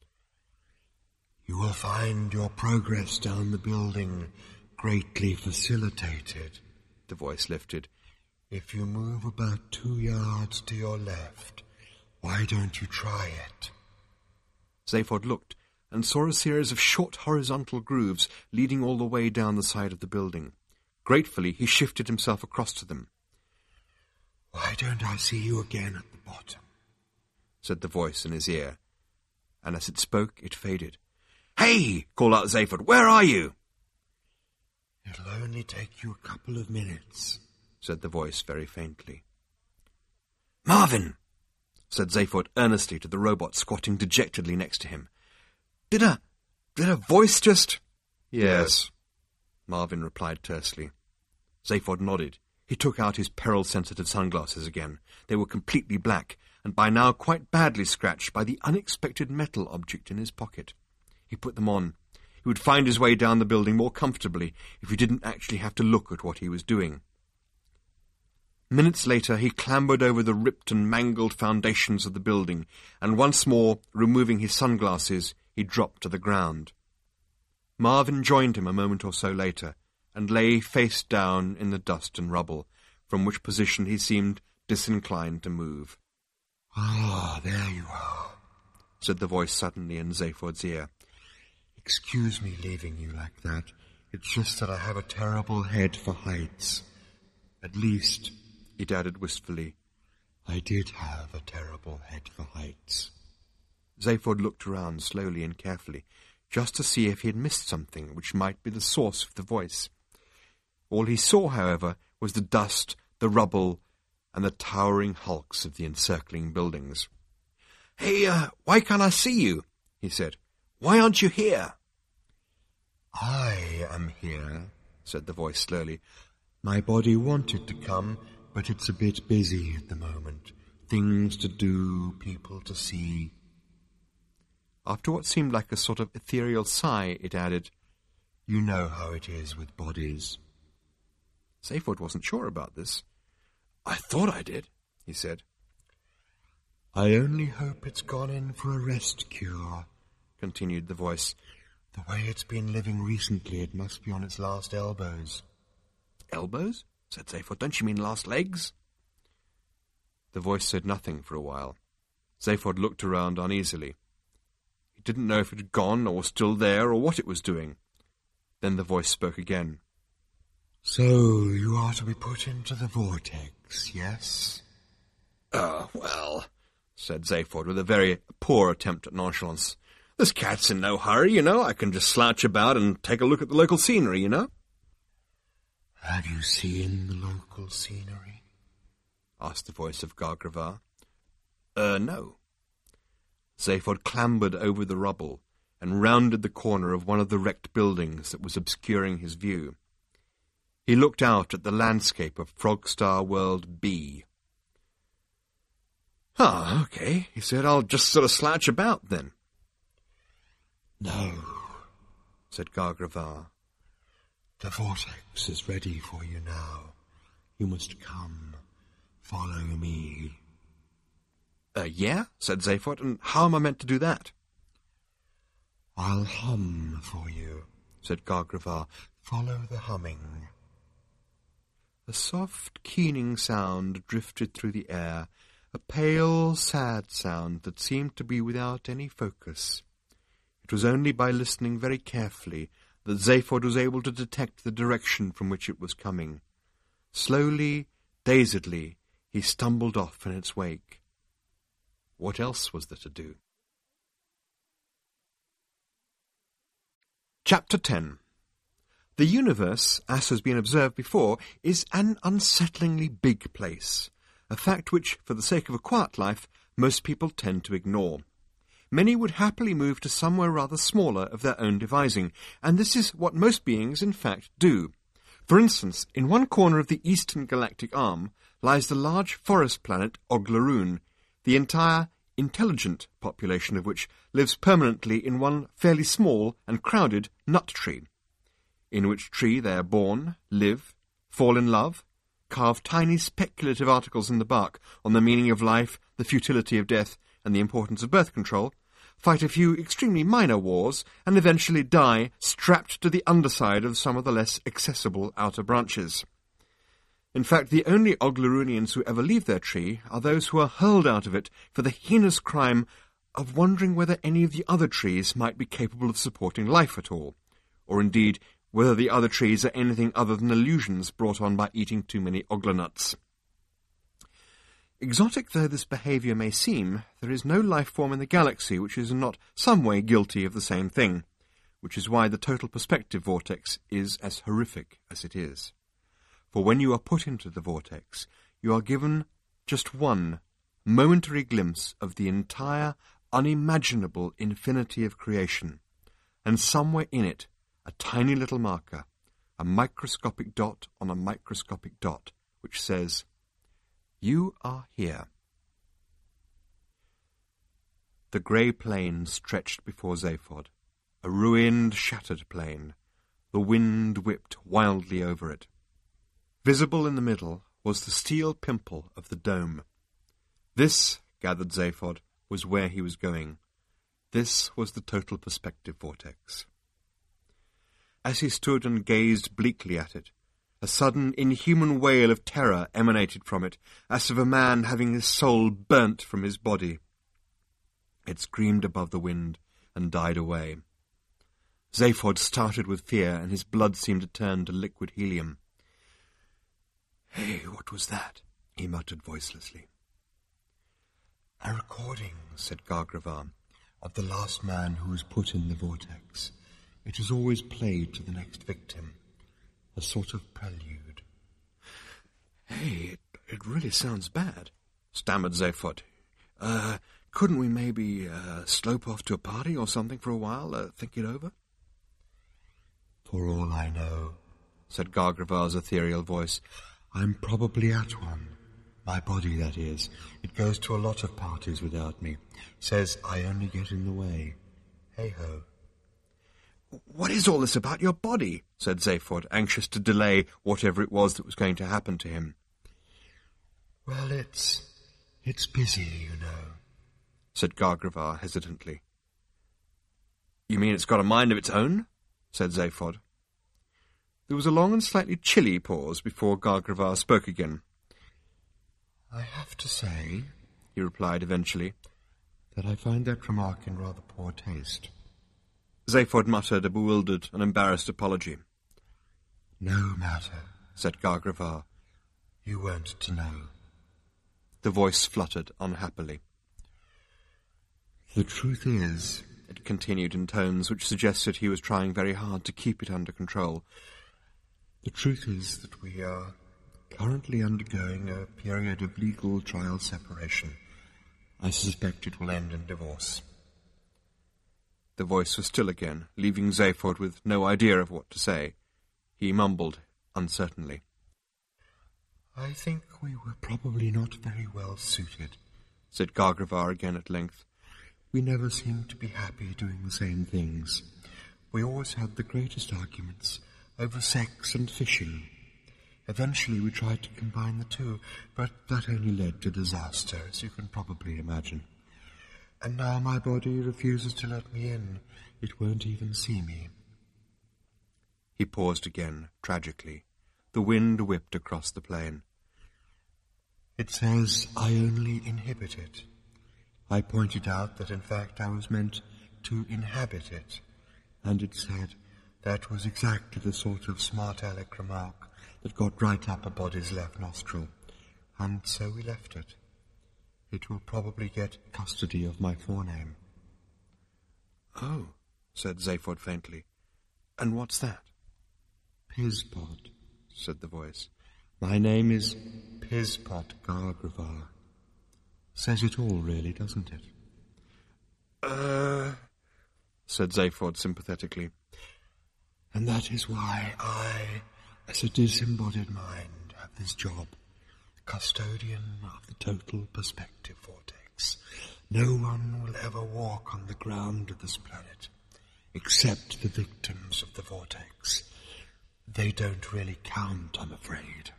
"You will find your progress down the building greatly facilitated," the voice lifted, "if you move about two yards to your left. Why don't you try it?" Zaphod looked and saw a series of short horizontal grooves leading all the way down the side of the building. Gratefully, he shifted himself across to them. "Why don't I see you again at the bottom?" said the voice in his ear, and as it spoke, it faded. "Hey!" called out Zaphod. "Where are you?" "It'll only take you a couple of minutes," said the voice very faintly. "Marvin!" said Zaphod earnestly to the robot squatting dejectedly next to him. Did a... did a voice just... Yes, Marvin replied tersely. Zaphod nodded. He took out his peril-sensitive sunglasses again. They were completely black, and by now quite badly scratched by the unexpected metal object in his pocket. He put them on. He would find his way down the building more comfortably if he didn't actually have to look at what he was doing. Minutes later he clambered over the ripped and mangled foundations of the building, and once more, removing his sunglasses, he dropped to the ground. Marvin joined him a moment or so later, and lay face down in the dust and rubble, from which position he seemed disinclined to move. "Ah, there you are," said the voice suddenly in Zaphod's ear. "Excuse me leaving you like that. It's just that I have a terrible head for heights. At least," it added wistfully, "I did have a terrible head for heights." Zaphod looked around slowly and carefully, just to see if he had missed something which might be the source of the voice. All he saw, however, was the dust, the rubble, and the towering hulks of the encircling buildings. "Hey, uh, why can't I see you?" he said. "Why aren't you here?" "I am here," said the voice slowly. "My body wanted to come, but it's a bit busy at the moment. Things to do, people to see." After what seemed like a sort of ethereal sigh, it added, "You know how it is with bodies." Zaphod wasn't sure about this. "I thought I did," he said. "I only hope it's gone in for a rest cure," continued the voice. "The way it's been living recently, it must be on its last elbows." "Elbows?" said Zaphod. "Don't you mean last legs?" The voice said nothing for a while. Zaphod looked around uneasily. He didn't know if it had gone or was still there or what it was doing. Then the voice spoke again. "So you are to be put into the vortex, yes?" "Oh, well," said Zaphod with a very poor attempt at nonchalance. "This cat's in no hurry, you know. I can just slouch about and take a look at the local scenery, you know." "Have you seen the local scenery?" asked the voice of Gargravar. Uh, no. Zaphod clambered over the rubble and rounded the corner of one of the wrecked buildings that was obscuring his view. He looked out at the landscape of Frogstar World B. "Ah, okay," he said. "I'll just sort of slouch about, then." "No," said Gargravar. "The vortex is ready for you now. You must come. Follow me." Uh, yeah, said Zaphod, "and how am I meant to do that?" "I'll hum for you," said Gargravar. "Follow the humming." A soft, keening sound drifted through the air, a pale, sad sound that seemed to be without any focus. It was only by listening very carefully that Zaphod was able to detect the direction from which it was coming. Slowly, dazedly, he stumbled off in its wake. What else was there to do? Chapter ten. The universe, as has been observed before, is an unsettlingly big place, a fact which, for the sake of a quiet life, most people tend to ignore. Many would happily move to somewhere rather smaller of their own devising, and this is what most beings in fact do. For instance, in one corner of the eastern galactic arm lies the large forest planet Oglaroon, the entire intelligent population of which lives permanently in one fairly small and crowded nut tree, in which tree they are born, live, fall in love, carve tiny speculative articles in the bark on the meaning of life, the futility of death, and the importance of birth control, fight a few extremely minor wars, and eventually die strapped to the underside of some of the less accessible outer branches. In fact, the only Oglaroonians who ever leave their tree are those who are hurled out of it for the heinous crime of wondering whether any of the other trees might be capable of supporting life at all, or indeed whether the other trees are anything other than illusions brought on by eating too many oglanuts. Exotic though this behaviour may seem, there is no life form in the galaxy which is not some way guilty of the same thing, which is why the total perspective vortex is as horrific as it is. For when you are put into the vortex, you are given just one momentary glimpse of the entire, unimaginable infinity of creation, and somewhere in it, a tiny little marker, a microscopic dot on a microscopic dot, which says, "You are here." The grey plain stretched before Zaphod, a ruined, shattered plain. The wind whipped wildly over it. Visible in the middle was the steel pimple of the dome. This, gathered Zaphod, was where he was going. This was the total perspective vortex. As he stood and gazed bleakly at it, a sudden inhuman wail of terror emanated from it, as of a man having his soul burnt from his body. It screamed above the wind and died away. Zaphod started with fear, and his blood seemed to turn to liquid helium. "Hey, what was that?" he muttered voicelessly. "A recording," said Gargravar, "of the last man who was put in the vortex. It is always played to the next victim. A sort of prelude." "Hey, it, it really sounds bad," stammered Zaphod. Uh, couldn't we maybe uh, slope off to a party or something for a while, uh, think it over?" "For all I know," said Gargravar's ethereal voice, "I'm probably at one. My body, that is. It goes to a lot of parties without me. Says I only get in the way. Hey-ho." "What is all this about your body?" said Zaphod, anxious to delay whatever it was that was going to happen to him. "Well, it's... it's busy, you know," said Gargravar hesitantly. "You mean it's got a mind of its own?" said Zaphod. There was a long and slightly chilly pause before Gargravar spoke again. "I have to say," he replied eventually, "that I find that remark in rather poor taste." Zaphod muttered a bewildered and embarrassed apology. "No matter," said Gargravar. "You weren't to know." The voice fluttered unhappily. "The truth is," it continued in tones which suggested he was trying very hard to keep it under control, "the truth is that we are currently undergoing a period of legal trial separation. I suspect it will end in divorce." The voice was still again, leaving Zaphod with no idea of what to say. He mumbled uncertainly. "I think we were probably not very well suited," said Gargravar again at length. "We never seemed to be happy doing the same things. We always had the greatest arguments over sex and fishing. Eventually we tried to combine the two, but that only led to disaster, as you can probably imagine. And now my body refuses to let me in. It won't even see me." He paused again, tragically. The wind whipped across the plain. "It says I only inhibit it. I pointed out that in fact I was meant to inhabit it, and it said that was exactly the sort of smart aleck remark that got right up a body's left nostril, and so we left it. It will probably get custody of my forename." "Oh," said Zaphod faintly. And what's that? Pizpot, said the voice. My name is Pizpot Gargravar. Says it all, really, doesn't it? Uh, said Zaphod sympathetically. And that is why I, as a disembodied mind, have this job. Custodian of the total perspective vortex. No one will ever walk on the ground of this planet, except the victims of the vortex. They don't really count, I'm afraid.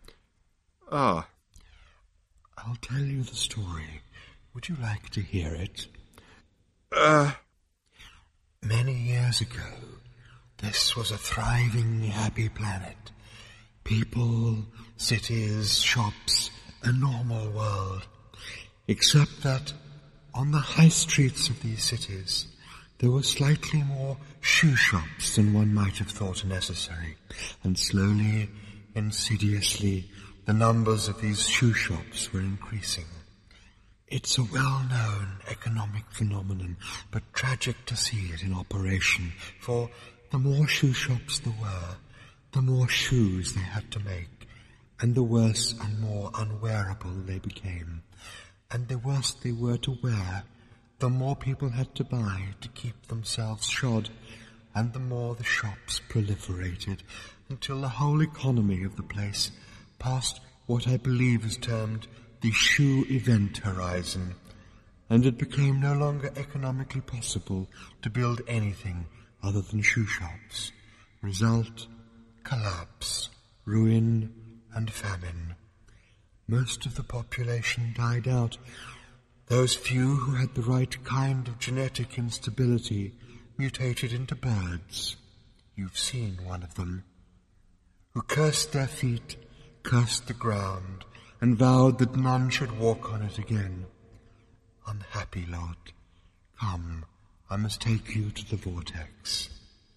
Ah. I'll tell you the story. Would you like to hear it? Uh... Many years ago, this was a thriving, happy planet. People, cities, shops, a normal world. Except that on the high streets of these cities, there were slightly more shoe shops than one might have thought necessary. And slowly, insidiously, the numbers of these shoe shops were increasing. It's a well-known economic phenomenon, but tragic to see it in operation, for the more shoe shops there were, the more shoes they had to make, and the worse and more unwearable they became. And the worse they were to wear, the more people had to buy to keep themselves shod, and the more the shops proliferated, until the whole economy of the place passed what I believe is termed the shoe event horizon, and it became no longer economically possible to build anything other than shoe shops. Result, collapse, ruin, and famine. Most of the population died out. Those few who had the right kind of genetic instability mutated into birds. You've seen one of them. Who cursed their feet, cursed the ground, and vowed that none should walk on it again. Unhappy lot. Come, I must take you to the vortex.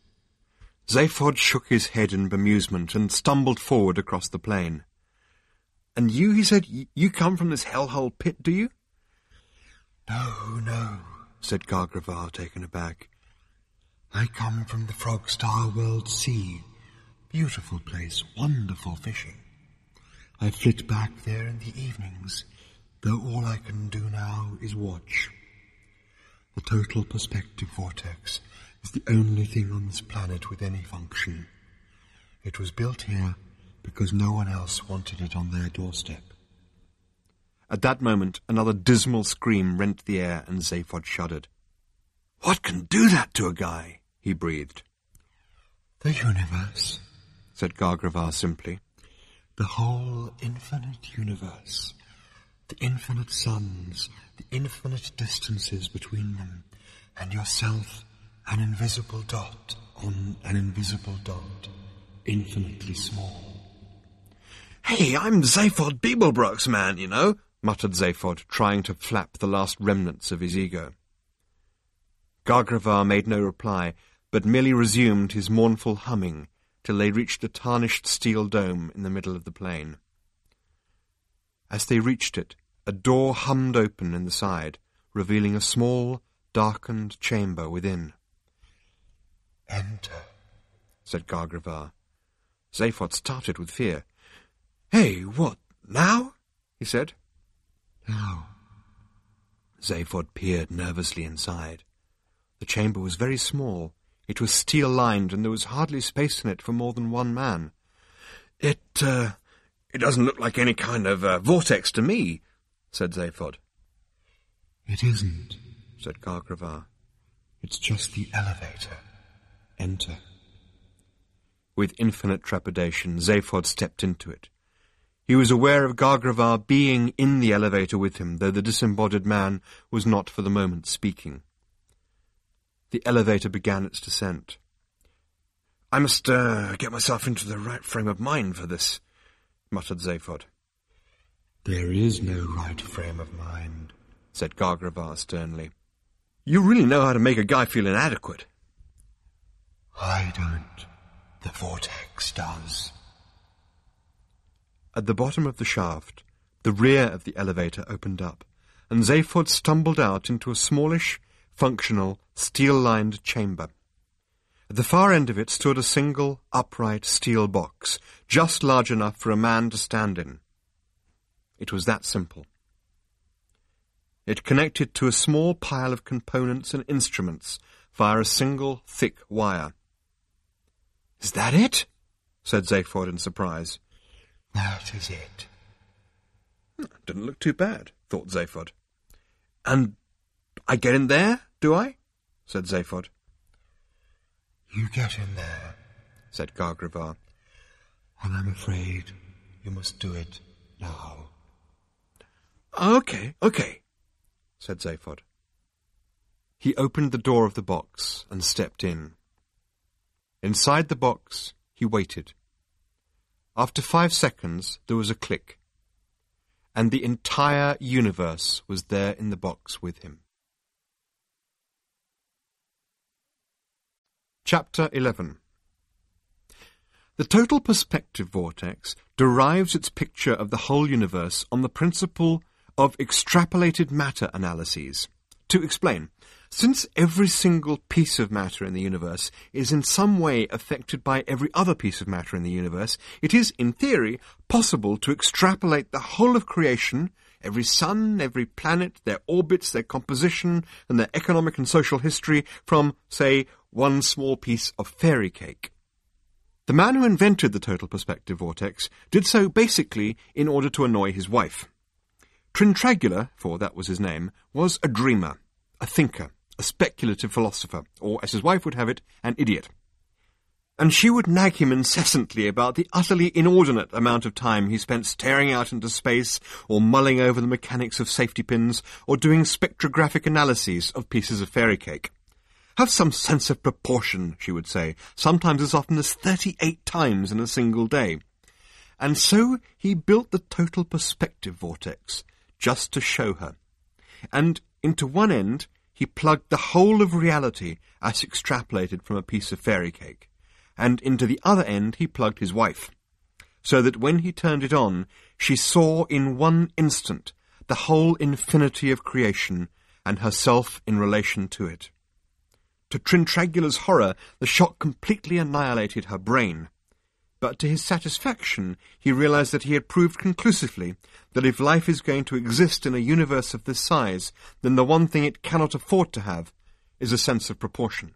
Zaphod shook his head in bemusement and stumbled forward across the plain. And you, he said, you come from this hellhole pit, do you? No, no, said Gargravar, taken aback. I come from the Frogstar World Sea. Beautiful place, wonderful fishing. I flit back there in the evenings, though all I can do now is watch. The total perspective vortex is the only thing on this planet with any function. It was built here because no one else wanted it on their doorstep. At that moment, another dismal scream rent the air, and Zaphod shuddered. "What can do that to a guy?" he breathed. The universe, said Gargravar simply. The whole infinite universe. The infinite suns, the infinite distances between them, and yourself, an invisible dot on an invisible dot, infinitely small. "Hey, I'm Zaphod Beeblebrox, man, you know," muttered Zaphod, trying to flap the last remnants of his ego. Gargravar made no reply, but merely resumed his mournful humming till they reached a tarnished steel dome in the middle of the plain. As they reached it, a door hummed open in the side, revealing a small, darkened chamber within. "Enter," said Gargravar. Zaphod started with fear. "Hey, what, now?" he said. "Now." Zaphod peered nervously inside. The chamber was very small. It was steel-lined, and there was hardly space in it for more than one man. It, uh, it doesn't look like any kind of uh, vortex to me," said Zaphod. "It isn't," said Gargravar. "It's just the elevator. Enter." With infinite trepidation, Zaphod stepped into it. He was aware of Gargravar being in the elevator with him, though the disembodied man was not for the moment speaking. The elevator began its descent. "I must uh, get myself into the right frame of mind for this," muttered Zaphod. "There is no right frame of mind," said Gargravar sternly. "You really know how to make a guy feel inadequate." "I don't. The vortex does." At the bottom of the shaft, the rear of the elevator opened up, and Zaphod stumbled out into a smallish, functional, steel-lined chamber. At the far end of it stood a single, upright steel box, just large enough for a man to stand in. It was that simple. It connected to a small pile of components and instruments via a single, thick wire. "Is that it?" said Zaphod in surprise. "That is it." Didn't look too bad, thought Zaphod. "And I get in there, do I?" said Zaphod. "You get in there," said Gargravar. "and I'm afraid you must do it now." "Okay, okay," said Zaphod. He opened the door of the box and stepped in. Inside the box, he waited. After five seconds, there was a click, and the entire universe was there in the box with him. Chapter eleven. The total perspective vortex derives its picture of the whole universe on the principle of extrapolated matter analyses. To explain, since every single piece of matter in the universe is in some way affected by every other piece of matter in the universe, it is, in theory, possible to extrapolate the whole of creation, every sun, every planet, their orbits, their composition, and their economic and social history from, say, one small piece of fairy cake. The man who invented the total perspective vortex did so basically in order to annoy his wife. Trintragula, for that was his name, was a dreamer, a thinker, a speculative philosopher, or, as his wife would have it, an idiot. And she would nag him incessantly about the utterly inordinate amount of time he spent staring out into space, or mulling over the mechanics of safety pins, or doing spectrographic analyses of pieces of fairy cake. "Have some sense of proportion," she would say, sometimes as often as thirty-eight times in a single day. And so he built the total perspective vortex, just to show her. And into one end he plugged the whole of reality as extrapolated from a piece of fairy cake, and into the other end he plugged his wife, so that when he turned it on, she saw in one instant the whole infinity of creation and herself in relation to it. To Trintragula's horror, the shock completely annihilated her brain. But to his satisfaction, he realized that he had proved conclusively that if life is going to exist in a universe of this size, then the one thing it cannot afford to have is a sense of proportion.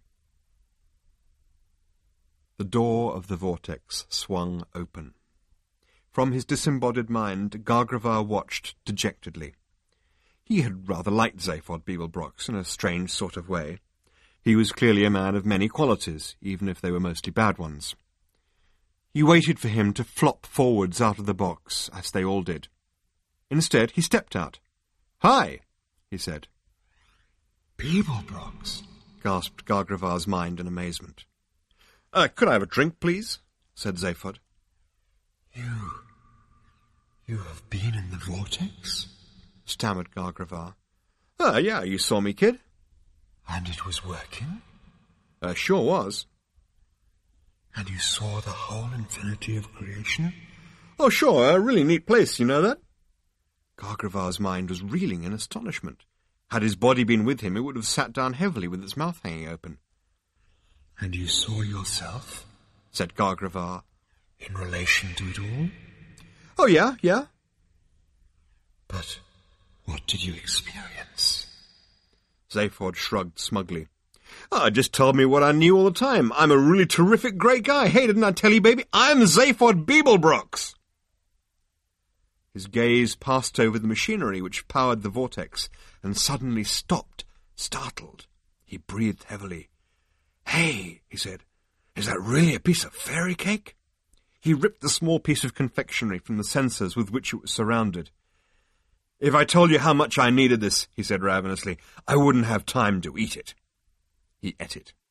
The door of the vortex swung open. From his disembodied mind, Gargravar watched dejectedly. He had rather liked Zaphod Beeblebrox in a strange sort of way. He was clearly a man of many qualities, even if they were mostly bad ones. He waited for him to flop forwards out of the box, as they all did. Instead, he stepped out. "Hi," he said. "Beeblebrox," gasped Gargravar's mind in amazement. Uh, could I have a drink, please?" said Zaphod. You... you have been in the vortex?" stammered Gargravar. "Ah, yeah, you saw me, kid." "And it was working?" Uh, sure was." "And you saw the whole infinity of creation?" "Oh, sure, a really neat place, you know that?" Gargravar's mind was reeling in astonishment. Had his body been with him, it would have sat down heavily with its mouth hanging open. "And you saw yourself?" said Gargravar. "In relation to it all?" "Oh, yeah, yeah." "But what did you experience?" Zaphod shrugged smugly. "Ah, just told me what I knew all the time. I'm a really terrific, great guy. Hey, didn't I tell you, baby? I'm Zaphod Beeblebrox." His gaze passed over the machinery which powered the vortex, and suddenly stopped, startled. He breathed heavily. "Hey," he said, "is that really a piece of fairy cake?" He ripped the small piece of confectionery from the censers with which it was surrounded. "If I told you how much I needed this," he said ravenously, "I wouldn't have time to eat it." He ate it.